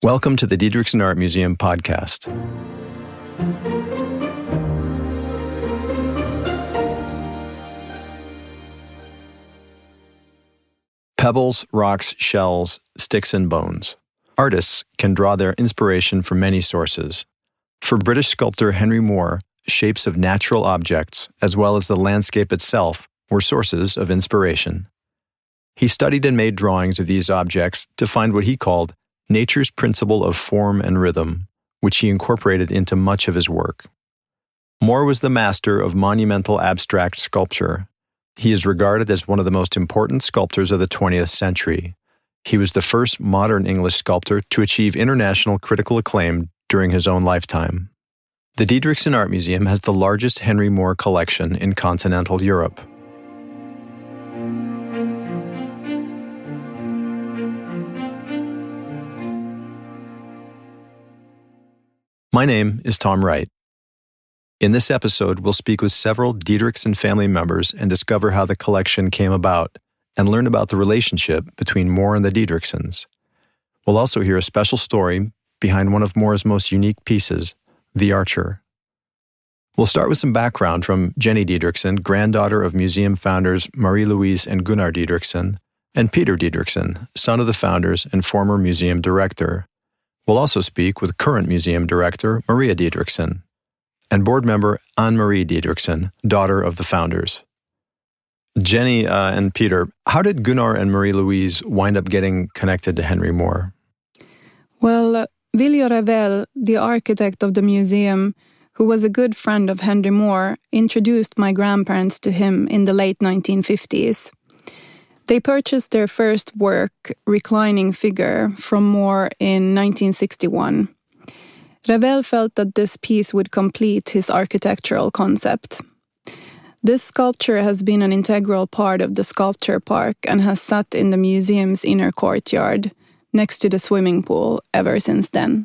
Welcome to the Didrikson Art Museum podcast. Pebbles, rocks, shells, sticks, and bones. Artists can draw their inspiration from many sources. For British sculptor Henry Moore, shapes of natural objects, as well as the landscape itself, were sources of inspiration. He studied and made drawings of these objects to find what he called nature's principle of form and rhythm, which he incorporated into much of his work. Moore was the master of monumental abstract sculpture. He is regarded as one of the most important sculptors of the 20th century. He was the first modern English sculptor to achieve international critical acclaim during his own lifetime. The Didrikson Art Museum has the largest Henry Moore collection in continental Europe. My name is Tom Wright. In this episode, we'll speak with several Didrikson family members and discover how the collection came about and learn about the relationship between Moore and the Didriksons. We'll also hear a special story behind one of Moore's most unique pieces, The Archer. We'll start with some background from Jenny Didrikson, granddaughter of museum founders Marie-Louise and Gunnar Didrikson, and Peter Didrikson, son of the founders and former museum director. We'll also speak with current museum director Maria Didrikson and board member Anne-Marie Didrikson, daughter of the founders. Jenny and Peter, how did Gunnar and Marie-Louise wind up getting connected to Henry Moore? Well, Viljo Revel, the architect of the museum, who was a good friend of Henry Moore, introduced my grandparents to him in the late 1950s. They purchased their first work, Reclining Figure, from Moore in 1961. Revel felt that this piece would complete his architectural concept. This sculpture has been an integral part of the sculpture park and has sat in the museum's inner courtyard, next to the swimming pool, ever since then.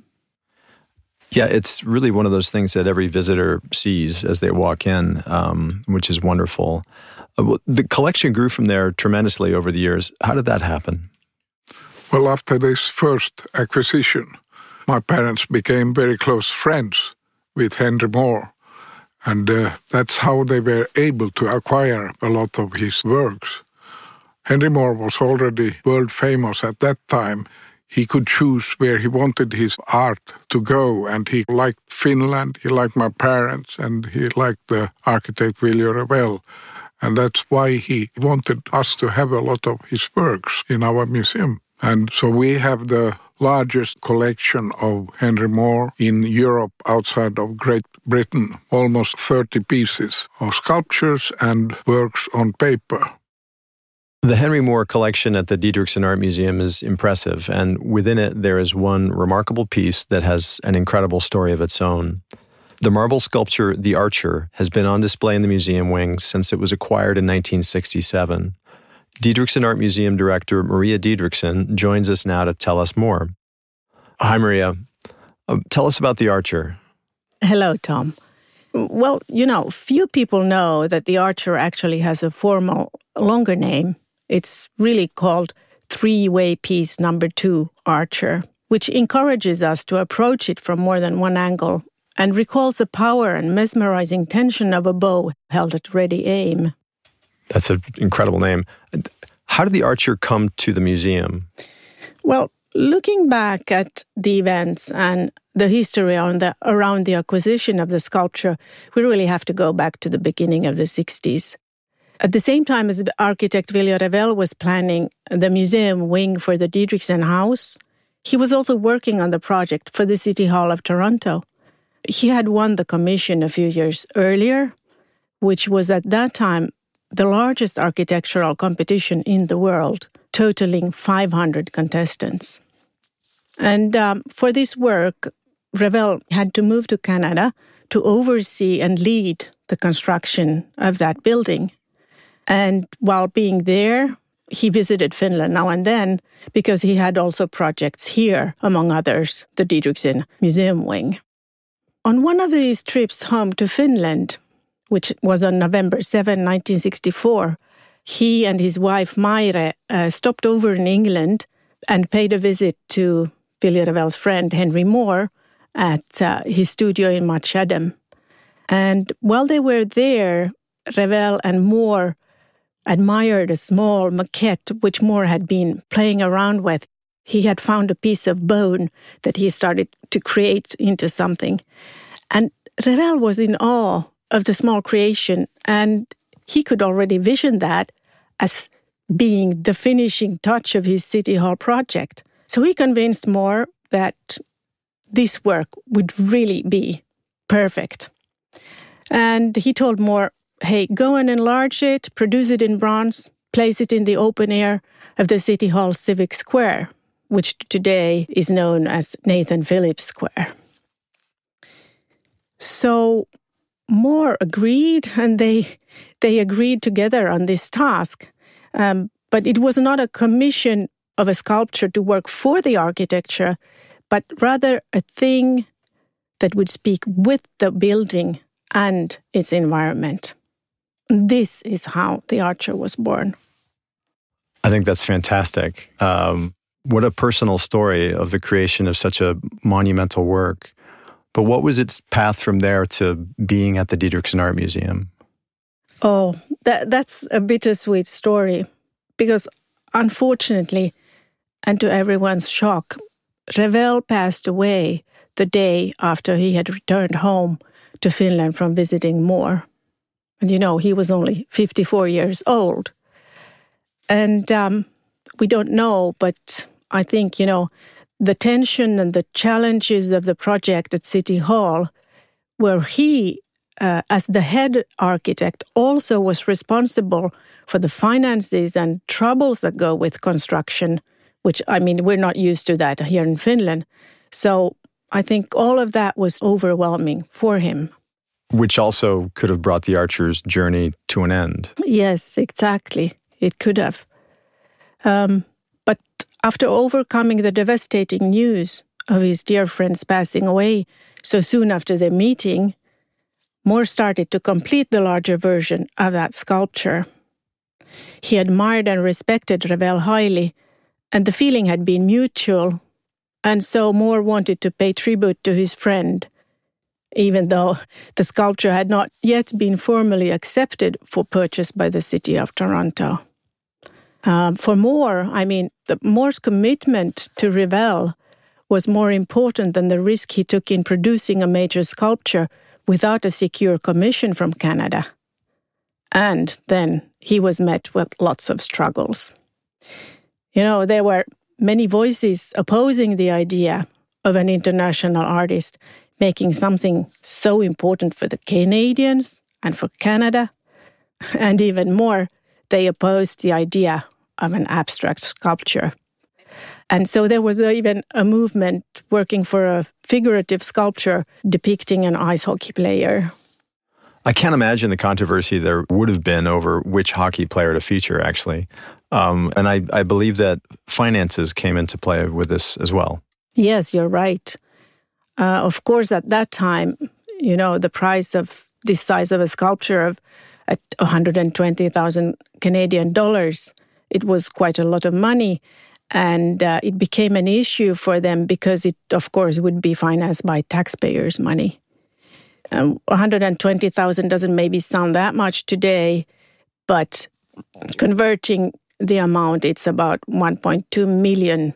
Yeah, it's really one of those things that every visitor sees as they walk in, which is wonderful. The collection grew from there tremendously over the years. How did that happen? Well, after this first acquisition, my parents became very close friends with Henry Moore, and that's how they were able to acquire a lot of his works. Henry Moore was already world famous at that time. He could choose where he wanted his art to go, and he liked Finland, he liked my parents, and he liked the architect Viljo Revel. And that's why he wanted us to have a lot of his works in our museum. And so we have the largest collection of Henry Moore in Europe outside of Great Britain, almost 30 pieces of sculptures and works on paper. The Henry Moore collection at the Didrikson Art Museum is impressive, and within it there is one remarkable piece that has an incredible story of its own. The marble sculpture, The Archer, has been on display in the museum wing since it was acquired in 1967. Didrikson Art Museum Director Maria Didrikson joins us now to tell us more. Hi, Maria. Tell us about The Archer. Hello, Tom. Well, few people know that The Archer actually has a formal, longer name. It's really called Three-Way Piece Number 2 Archer, which encourages us to approach it from more than one angle and recalls the power and mesmerizing tension of a bow held at ready aim. That's an incredible name. How did The Archer come to the museum? Well, looking back at the events and the history around the acquisition of the sculpture, we really have to go back to the beginning of the 60s. At the same time as the architect Viljo Revel was planning the museum wing for the Didrikson House, he was also working on the project for the City Hall of Toronto. He had won the commission a few years earlier, which was at that time the largest architectural competition in the world, totaling 500 contestants. And for this work, Revel had to move to Canada to oversee and lead the construction of that building. And while being there, he visited Finland now and then because he had also projects here, among others, the Didrikson Museum Wing. On one of these trips home to Finland, which was on November 7, 1964, he and his wife Maire stopped over in England and paid a visit to Vilja Revel's friend Henry Moore at his studio in Matchadam. And while they were there, Revel and Moore admired a small maquette which Moore had been playing around with. He had found a piece of bone that he started to create into something. And Revel was in awe of the small creation, and he could already vision that as being the finishing touch of his City Hall project. So he convinced Moore that this work would really be perfect. And he told Moore, hey, go and enlarge it, produce it in bronze, place it in the open air of the City Hall Civic Square, which today is known as Nathan Phillips Square. So Moore agreed, and they agreed together on this task. But it was not a commission of a sculpture to work for the architecture, but rather a thing that would speak with the building and its environment. This is how the Archer was born. I think that's fantastic. What a personal story of the creation of such a monumental work. But what was its path from there to being at the Dietrichson Art Museum? Oh, that's a bittersweet story, because unfortunately, and to everyone's shock, Revel passed away the day after he had returned home to Finland from visiting Moore. And he was only 54 years old. And we don't know, but I think, the tension and the challenges of the project at City Hall, where he, as the head architect, also was responsible for the finances and troubles that go with construction, which, we're not used to that here in Finland. So I think all of that was overwhelming for him. Which also could have brought the Archer's journey to an end. Yes, exactly. It could have. But after overcoming the devastating news of his dear friends passing away so soon after their meeting, Moore started to complete the larger version of that sculpture. He admired and respected Revel highly, and the feeling had been mutual, and so Moore wanted to pay tribute to his friend, even though the sculpture had not yet been formally accepted for purchase by the city of Toronto. For Moore, Moore's commitment to Revel was more important than the risk he took in producing a major sculpture without a secure commission from Canada. And then he was met with lots of struggles. There were many voices opposing the idea of an international artist making something so important for the Canadians and for Canada. And even more, they opposed the idea of an abstract sculpture. And so there was even a movement working for a figurative sculpture depicting an ice hockey player. I can't imagine the controversy there would have been over which hockey player to feature, actually. And I believe that finances came into play with this as well. Yes, you're right. Of course, at that time, the price of this size of a sculpture at 120,000 Canadian dollars, it was quite a lot of money. And it became an issue for them because it, of course, would be financed by taxpayers' money. 120,000 doesn't maybe sound that much today, but converting the amount, it's about $1.2 million.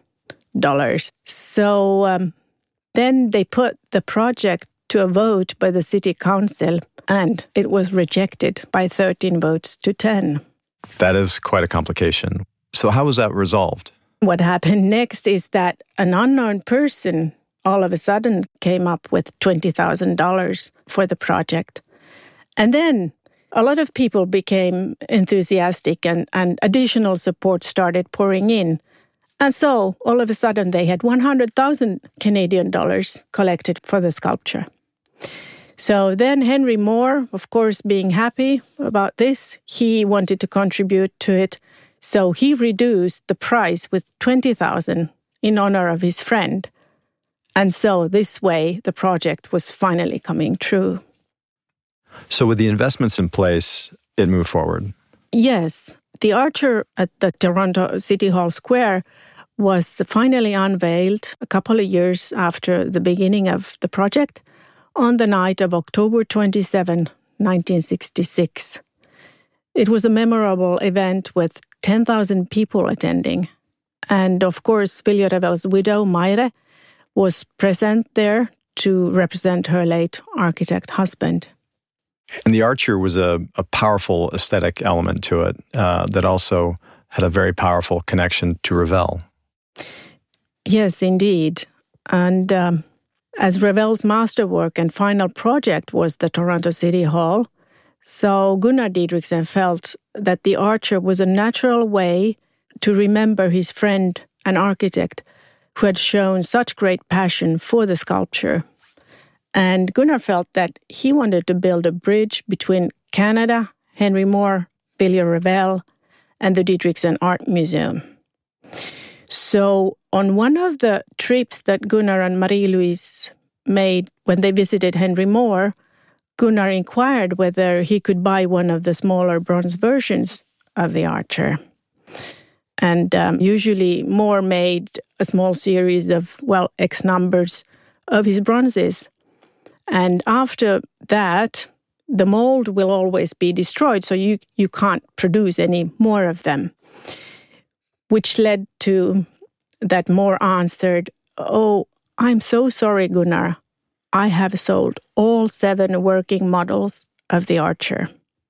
So then they put the project to a vote by the city council, and it was rejected by 13 votes to 10. That is quite a complication. So how was that resolved? What happened next is that an unknown person all of a sudden came up with $20,000 for the project. And then a lot of people became enthusiastic and additional support started pouring in. And so all of a sudden they had 100,000 Canadian dollars collected for the sculpture. So then Henry Moore, of course, being happy about this, he wanted to contribute to it. So he reduced the price with 20,000 in honor of his friend. And so this way, the project was finally coming true. So with the investments in place, it moved forward? Yes. The Archer at the Toronto City Hall Square was finally unveiled a couple of years after the beginning of the project on the night of October 27, 1966. It was a memorable event with 10,000 people attending. And of course, Viljo Revel's widow, Maire, was present there to represent her late architect husband. And the Archer was a powerful aesthetic element to it that also had a very powerful connection to Ravel. Yes, indeed. And as Ravel's masterwork and final project was the Toronto City Hall, so Gunnar Didriksen felt that the Archer was a natural way to remember his friend and architect who had shown such great passion for the sculpture. And Gunnar felt that he wanted to build a bridge between Canada, Henry Moore, Viljo Revel, and the Didriksen Art Museum. So on one of the trips that Gunnar and Marie-Louise made when they visited Henry Moore, Gunnar inquired whether he could buy one of the smaller bronze versions of the Archer. And usually Moore made a small series of, X numbers of his bronzes. And after that, the mold will always be destroyed, so you can't produce any more of them. Which led to that Moore answered, "Oh, I'm so sorry, Gunnar. I have sold all 7 working models of the Archer."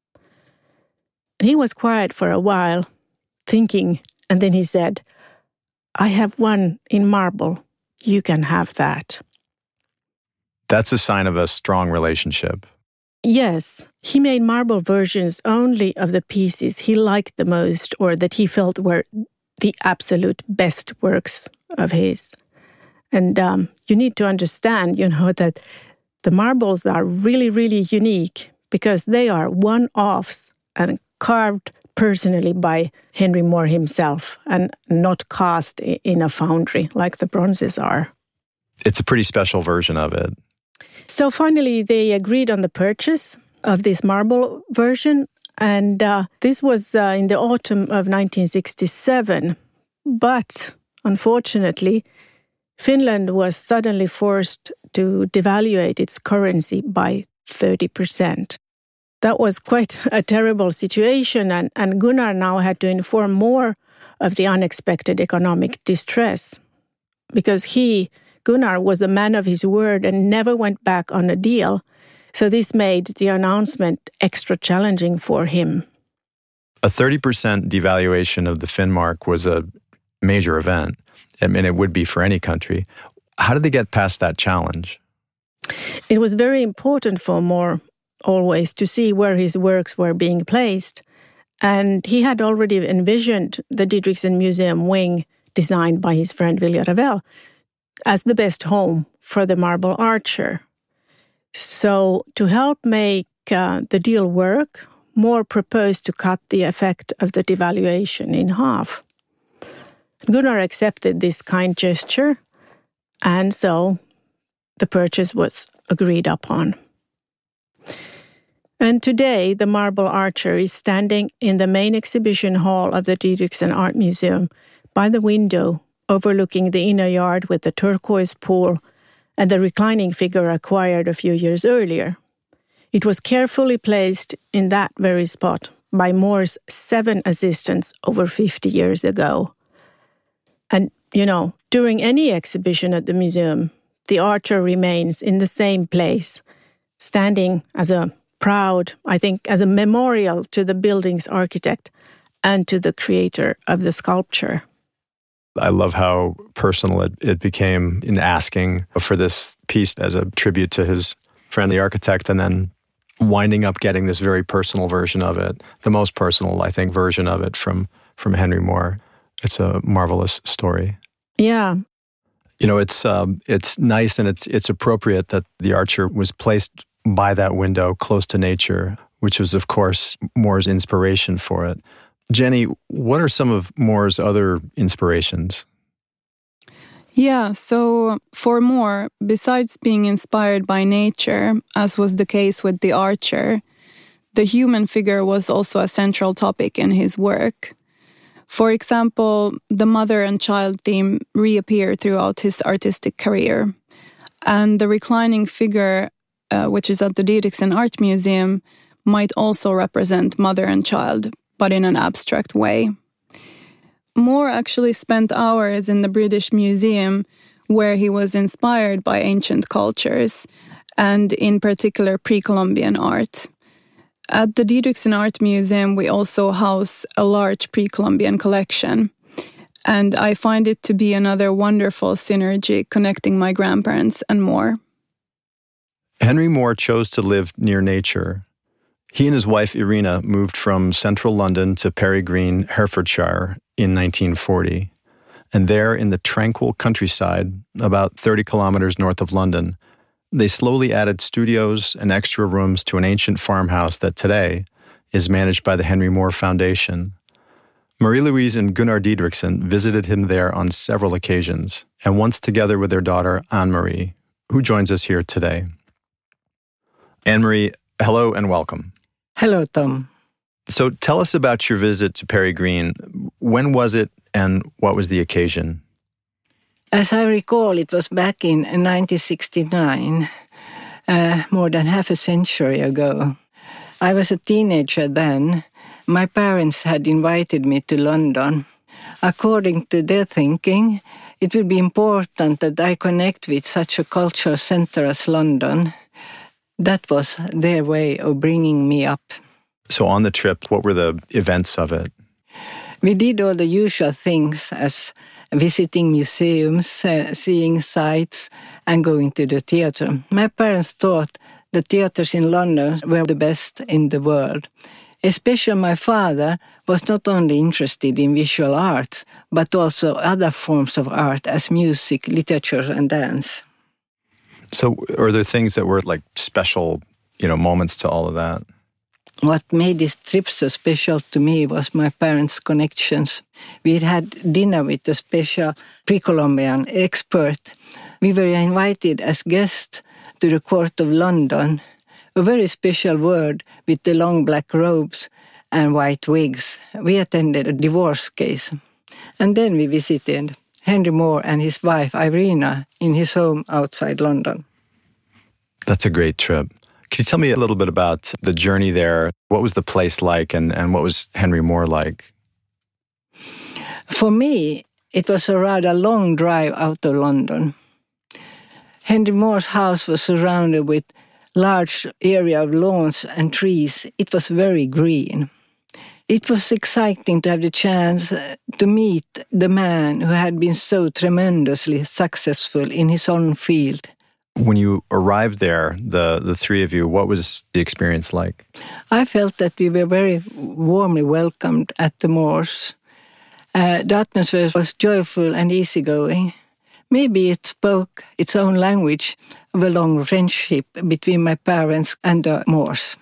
He was quiet for a while, thinking, and then he said, "I have one in marble. You can have that." That's a sign of a strong relationship. Yes, he made marble versions only of the pieces he liked the most or that he felt were the absolute best works of his. And you need to understand, that the marbles are really, really unique because they are one-offs and carved personally by Henry Moore himself and not cast in a foundry like the bronzes are. It's a pretty special version of it. So finally, they agreed on the purchase of this marble version, and this was in the autumn of 1967. But unfortunately, Finland was suddenly forced to devaluate its currency by 30%. That was quite a terrible situation, and Gunnar now had to inform Moore of the unexpected economic distress because Gunnar was a man of his word and never went back on a deal. So this made the announcement extra challenging for him. A 30% devaluation of the Finnmark was a major event. I mean, it would be for any country. How did they get past that challenge? It was very important for Moore always to see where his works were being placed. And he had already envisioned the Didriksen Museum wing designed by his friend Viljo Revel as the best home for the marble Archer. So to help make the deal work, Moore proposed to cut the effect of the devaluation in half. Gunnar accepted this kind gesture, and so the purchase was agreed upon. And today, the marble Archer is standing in the main exhibition hall of the Didriksen Art Museum by the window overlooking the inner yard with the turquoise pool and the reclining figure acquired a few years earlier. It was carefully placed in that very spot by Moore's 7 assistants over 50 years ago. And, during any exhibition at the museum, the Archer remains in the same place, standing as a as a memorial to the building's architect and to the creator of the sculpture. I love how personal it became in asking for this piece as a tribute to his friend, the architect, and then winding up getting this very personal version of it, the most personal, I think, version of it from Henry Moore. It's a marvelous story. Yeah. It's nice and it's appropriate that the Archer was placed by that window close to nature, which was, of course, Moore's inspiration for it. Jenny, what are some of Moore's other inspirations? Yeah, so for Moore, besides being inspired by nature, as was the case with the Archer, the human figure was also a central topic in his work. For example, the mother and child theme reappeared throughout his artistic career. And the reclining figure, which is at the Didriksen Art Museum, might also represent mother and child, but in an abstract way. Moore actually spent hours in the British Museum, where he was inspired by ancient cultures, and in particular pre-Columbian art. At the Didriksen Art Museum, we also house a large pre-Columbian collection, and I find it to be another wonderful synergy connecting my grandparents and Moore. Henry Moore chose to live near nature. He and his wife Irina moved from central London to Perry Green, Herefordshire in 1940. And there in the tranquil countryside, about 30 kilometers north of London, they slowly added studios and extra rooms to an ancient farmhouse that today is managed by the Henry Moore Foundation. Marie-Louise and Gunnar Didriksen visited him there on several occasions, and once together with their daughter, Anne-Marie, who joins us here today. Anne-Marie, hello and welcome. Hello, Tom. So tell us about your visit to Perry Green. When was it and what was the occasion? As I recall, it was back in 1969, more than half a century ago. I was a teenager then. My parents had invited me to London. According to their thinking, it would be important that I connect with such a cultural center as London. That was their way of bringing me up. So on the trip, what were the events of it? We did all the usual things as visiting museums, seeing sights, and going to the theatre. My parents thought the theatres in London were the best in the world. Especially my father was not only interested in visual arts, but also other forms of art as music, literature, and dance. So are there things that were like special, moments to all of that? What made this trip so special to me was my parents' connections. We had dinner with a special pre-Columbian expert. We were invited as guests to the court of London, a very special ward with the long black robes and white wigs. We attended a divorce case. And then we visited Henry Moore and his wife Irina in his home outside London. That's a great trip. Can you tell me a little bit about the journey there? What was the place like and what was Henry Moore like? For me, it was a rather long drive out of London. Henry Moore's house was surrounded with large area of lawns and trees. It was very green. It was exciting to have the chance to meet the man who had been so tremendously successful in his own field. When you arrived there, the three of you, what was the experience like? I felt that we were very warmly welcomed at the Moores. The atmosphere was joyful and easygoing. Maybe it spoke its own language of a long friendship between my parents and the Moores.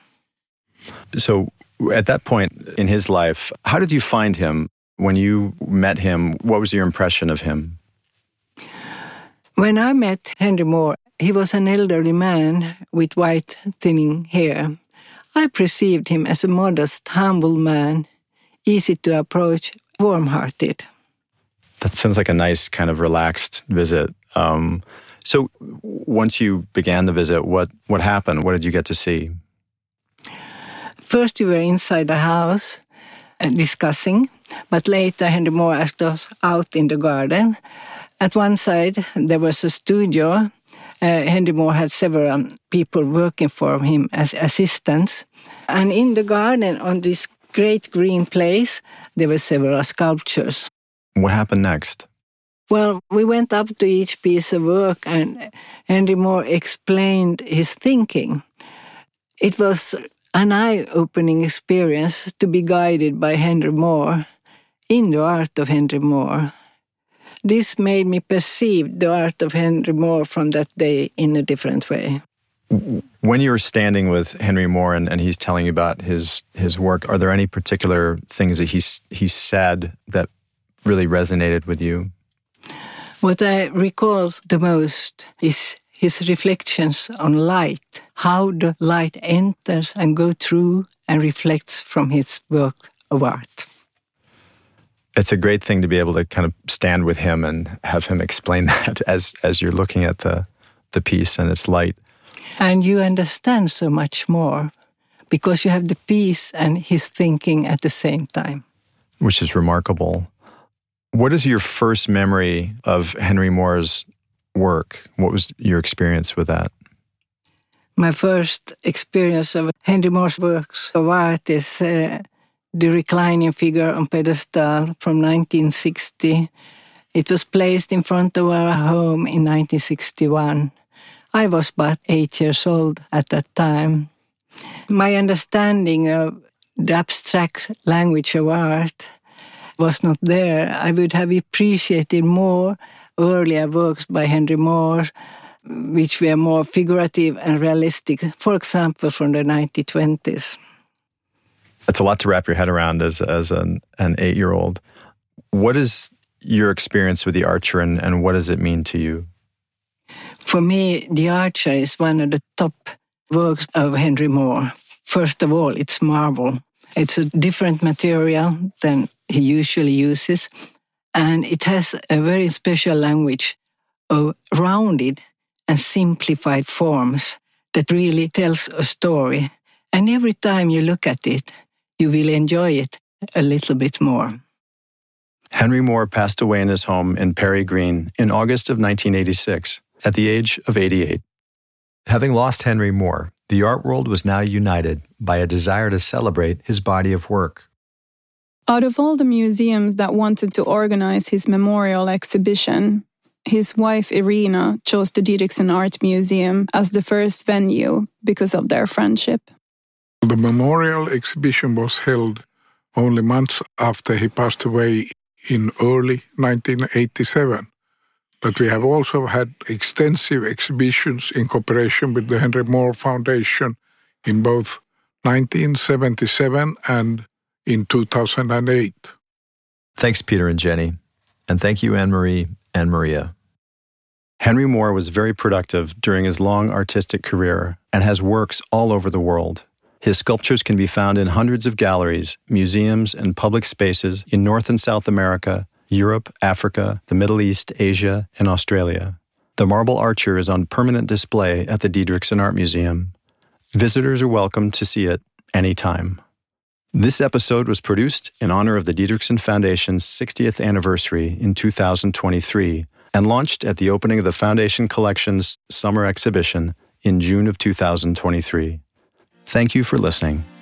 So at that point in his life, how did you find him? When you met him, what was your impression of him? When I met Henry Moore, he was an elderly man with white, thinning hair. I perceived him as a modest, humble man, easy to approach, warm-hearted. That sounds like a nice kind of relaxed visit. So once you began the visit, what happened? What did you get to see? First we were inside the house discussing, but later Henry Moore asked us out in the garden. At one side there was a studio. Henry Moore had several people working for him as assistants. And in the garden, on this great green place, there were several sculptures. What happened next? Well, we went up to each piece of work and Henry Moore explained his thinking. It was an eye-opening experience to be guided by Henry Moore in the art of Henry Moore. This made me perceive the art of Henry Moore from that day in a different way. When you were standing with Henry Moore and he's telling you about his work, are there any particular things that he said that really resonated with you? What I recall the most is his reflections on light, how the light enters and goes through and reflects from his work of art. It's a great thing to be able to kind of stand with him and have him explain that as you're looking at the piece and its light. And you understand so much more because you have the piece and his thinking at the same time. Which is remarkable. What is your first memory of Henry Moore's work? What was your experience with that? My first experience of Henry Moore's works of art is the reclining figure on pedestal from 1960. It was placed in front of our home in 1961. I was but 8 years old at that time. My understanding of the abstract language of art was not there. I would have appreciated more earlier works by Henry Moore, which were more figurative and realistic, for example, from the 1920s. That's a lot to wrap your head around as an 8-year-old. What is your experience with The Archer and what does it mean to you? For me, The Archer is one of the top works of Henry Moore. First of all, it's marble. It's a different material than he usually uses, and it has a very special language of rounded and simplified forms that really tells a story. And every time you look at it, you will enjoy it a little bit more. Henry Moore passed away in his home in Perry Green in August of 1986 at the age of 88. Having lost Henry Moore, the art world was now united by a desire to celebrate his body of work. Out of all the museums that wanted to organize his memorial exhibition, his wife Irina chose the Didriksen Art Museum as the first venue because of their friendship. The memorial exhibition was held only months after he passed away in early 1987. But we have also had extensive exhibitions in cooperation with the Henry Moore Foundation in both 1977 and in 2008. Thanks, Peter and Jenny. And thank you, Anne-Marie and Maria. Henry Moore was very productive during his long artistic career and has works all over the world. His sculptures can be found in hundreds of galleries, museums, and public spaces in North and South America, Europe, Africa, the Middle East, Asia, and Australia. The Marble Archer is on permanent display at the Didriksen Art Museum. Visitors are welcome to see it anytime. This episode was produced in honor of the Didriksen Foundation's 60th anniversary in 2023 and launched at the opening of the Foundation Collection's summer exhibition in June of 2023. Thank you for listening.